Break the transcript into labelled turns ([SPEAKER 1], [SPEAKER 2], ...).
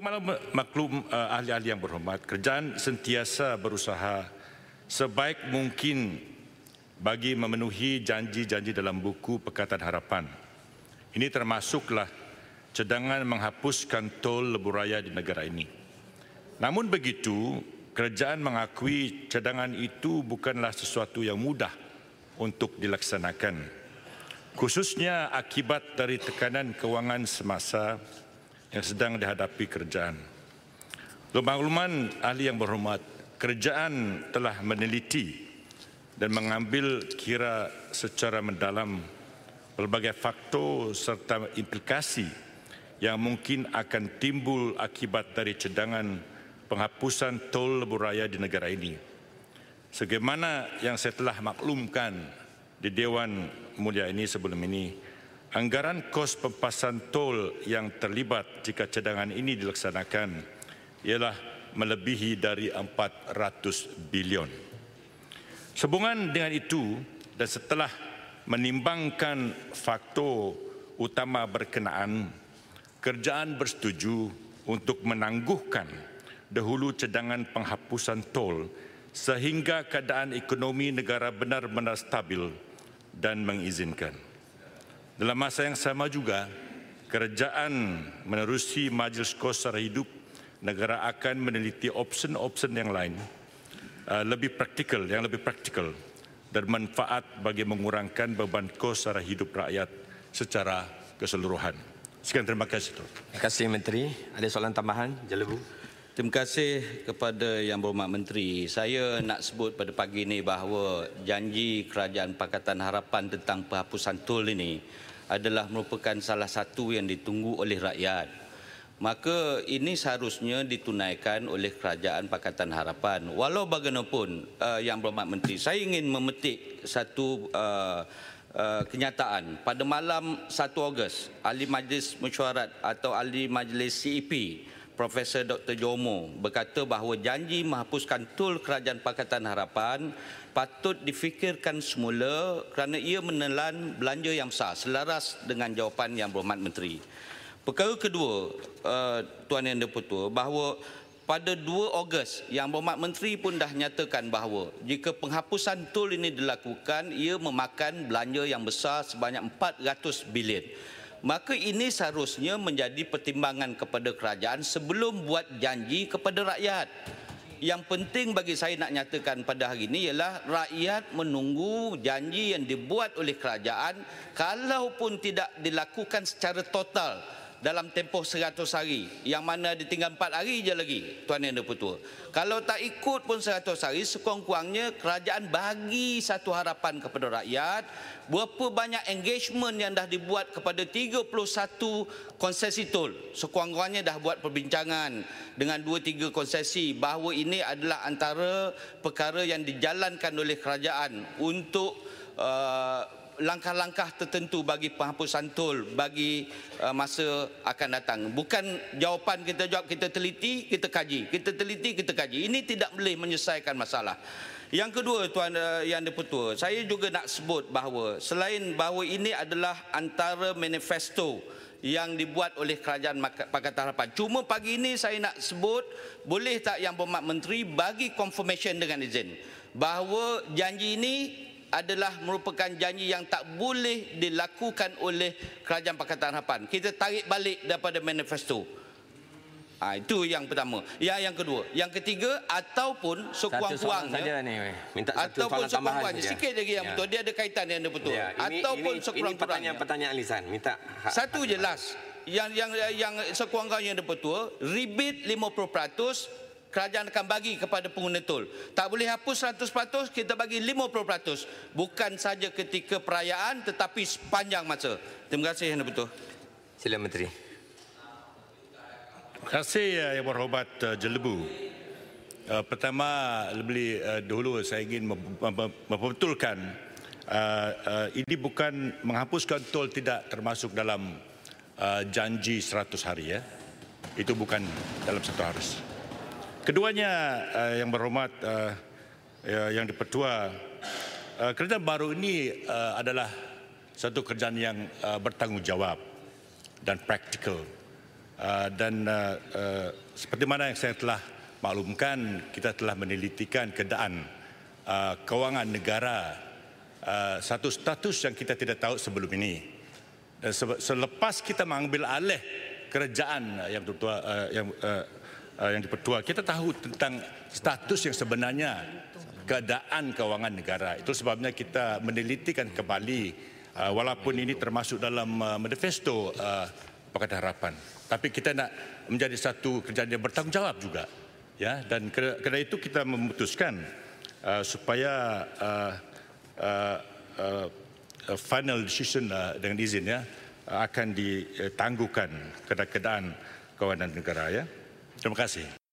[SPEAKER 1] maklum ahli-ahli yang berhormat, kerajaan sentiasa berusaha sebaik mungkin bagi memenuhi janji-janji dalam buku Pakatan Harapan. Ini termasuklah cadangan menghapuskan tol lebuh raya di negara ini. Namun begitu, kerajaan mengakui cadangan itu bukanlah sesuatu yang mudah untuk dilaksanakan, khususnya akibat dari tekanan kewangan semasa yang sedang dihadapi kerajaan. Makluman ahli yang berhormat, kerajaan telah meneliti dan mengambil kira secara mendalam berbagai faktor serta implikasi yang mungkin akan timbul akibat dari cadangan penghapusan tol lebuh raya di negara ini. Sebagaimana yang saya telah maklumkan di Dewan Mulia ini sebelum ini, anggaran kos pempasan tol yang terlibat jika cadangan ini dilaksanakan ialah melebihi dari 400 bilion. Sehubungan dengan itu dan setelah menimbangkan faktor utama berkenaan, kerajaan bersetuju untuk menangguhkan dahulu cadangan penghapusan tol sehingga keadaan ekonomi negara benar-benar stabil dan mengizinkan. Dalam masa yang sama juga, kerajaan menerusi Majlis Kos Sara Hidup negara akan meneliti opsi-opsi yang lain lebih praktikal dan manfaat bagi mengurangkan beban kos sara hidup rakyat secara keseluruhan. Sekian, terima kasih.
[SPEAKER 2] Terima kasih Menteri. Ada soalan tambahan? Jelebu.
[SPEAKER 3] Terima kasih kepada Yang Berhormat Menteri. Saya nak sebut pada pagi ini bahawa janji Kerajaan Pakatan Harapan tentang penghapusan tol ini adalah merupakan salah satu yang ditunggu oleh rakyat. Maka ini seharusnya ditunaikan oleh Kerajaan Pakatan Harapan. Walau bagaimanapun, Yang Berhormat Menteri, saya ingin memetik satu kenyataan. Pada malam 1 Ogos, Ahli Majlis Mesyuarat atau Ahli Majlis CEP, Profesor Dr. Jomo berkata bahawa janji menghapuskan tol Kerajaan Pakatan Harapan patut difikirkan semula kerana ia menelan belanja yang besar, selaras dengan jawapan Yang Berhormat Menteri. Perkara kedua, Tuan Yang di-Pertua, bahawa pada 2 Ogos, Yang Berhormat Menteri pun dah nyatakan bahawa jika penghapusan tol ini dilakukan, ia memakan belanja yang besar sebanyak 400 bilion. Maka ini seharusnya menjadi pertimbangan kepada kerajaan sebelum buat janji kepada rakyat. Yang penting bagi saya nak nyatakan pada hari ini ialah rakyat menunggu janji yang dibuat oleh kerajaan, kalaupun tidak dilakukan secara total dalam tempoh 100 hari, yang mana ditinggal 4 hari je lagi, Tuan Yang di-Pertua. Kalau tak ikut pun 100 hari, sekurang-kurangnya kerajaan bagi satu harapan kepada rakyat, berapa banyak engagement yang dah dibuat kepada 31 konsesi tol. Sekurang-kurangnya dah buat perbincangan dengan 2-3 konsesi bahawa ini adalah antara perkara yang dijalankan oleh kerajaan untuk langkah-langkah tertentu bagi penghapusan tol bagi masa akan datang. Bukan jawapan kita jawab, kita teliti, kita kaji. Kita teliti, kita kaji. Ini tidak boleh menyelesaikan masalah. Yang kedua, Tuan Yang di-Pertua, saya juga nak sebut bahawa selain bahawa ini adalah antara manifesto yang dibuat oleh Kerajaan Pakatan Harapan. Cuma pagi ini saya nak sebut, boleh tak Yang Berhormat Menteri bagi confirmation dengan izin bahawa janji ini adalah merupakan janji yang tak boleh dilakukan oleh Kerajaan Pakatan Harapan. Kita tarik balik daripada manifesto. Itu yang pertama. Yang kedua. Yang ketiga, ataupun sekurang-kurangnya, ataupun sekurang-kurangnya, sikit lagi yang betul, dia ada kaitan yang betul.
[SPEAKER 2] Ya,
[SPEAKER 3] ataupun sekurang-kurangnya.
[SPEAKER 2] Ini pertanyaan lisan. Minta
[SPEAKER 3] satu je last. Yang sekurang-kurangnya yang betul, rebate 50%, kerajaan akan bagi kepada pengguna tol. Tak boleh hapus 100%, kita bagi 50%. Bukan saja ketika perayaan tetapi sepanjang masa. Terima kasih Yang betul.
[SPEAKER 2] Sila Menteri.
[SPEAKER 1] Terima kasih Yang Berhormat Jelebu. Pertama, dahulu saya ingin membetulkan ini bukan menghapuskan tol tidak termasuk dalam janji 100 hari ya. Itu bukan dalam 100 hari. Keduanya, Yang Berhormat Yang di-Pertua, kerajaan baru ini adalah satu kerajaan yang bertanggungjawab dan praktikal. Dan seperti mana yang saya telah maklumkan, kita telah menelitikan keadaan kewangan negara, satu status yang kita tidak tahu sebelum ini. Dan selepas kita mengambil alih kerajaan yang dipertua, kita tahu tentang status yang sebenarnya keadaan kewangan negara. Itu sebabnya kita menelitikan kembali, walaupun ini termasuk dalam manifesto Pakatan Harapan. Tapi kita nak menjadi satu kerajaan yang bertanggungjawab juga, ya. Dan kerana itu kita memutuskan supaya final decision dengan izin, ya, akan ditangguhkan keadaan kewangan negara, ya. Terima kasih.